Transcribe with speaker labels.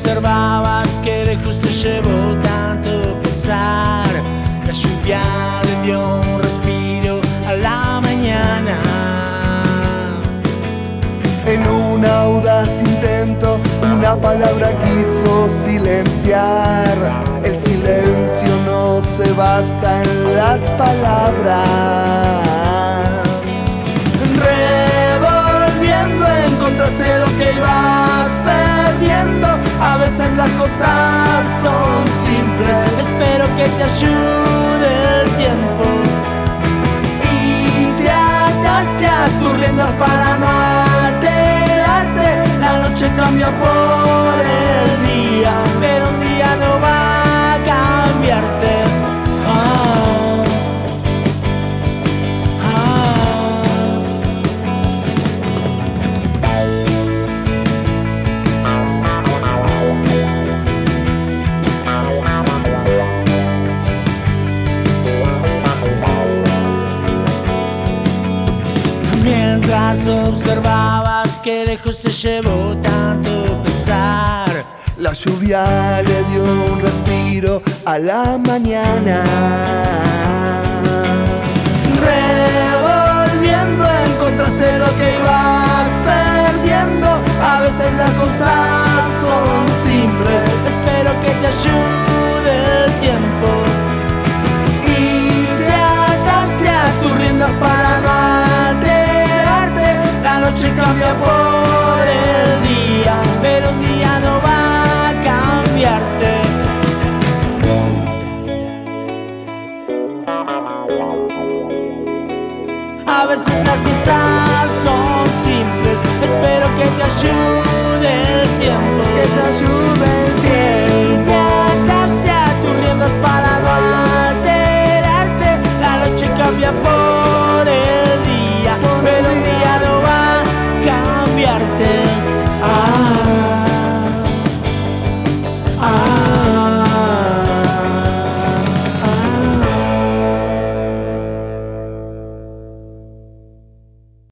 Speaker 1: observabas que lejos te llevó tanto pensar. La lluvia le dio un respiro a la mañana.
Speaker 2: En un audaz intento, una palabra quiso silenciar. El silencio no se basa en las palabras. Revolviendo encontraste lo que ibas perdiendo. A veces las cosas son simples.
Speaker 1: Espero que te ayude el tiempo.
Speaker 2: Y te ataste a tus riendas para no alterarte. La noche cambió por el día,
Speaker 1: pero un día no va a cambiarte. Mientras observabas que lejos te llevó tanto pensar.
Speaker 2: La lluvia le dio un respiro a la mañana. Revolviendo encontraste lo que ibas perdiendo. A veces las cosas son simples.
Speaker 1: Espero que te ayude el tiempo.
Speaker 2: Y te ataste a tus riendas para no alterarte. La noche cambia por el día,
Speaker 1: pero un día no va a cambiarte. A veces las cosas son simples. Espero que te ayude el tiempo.
Speaker 2: Que te ayude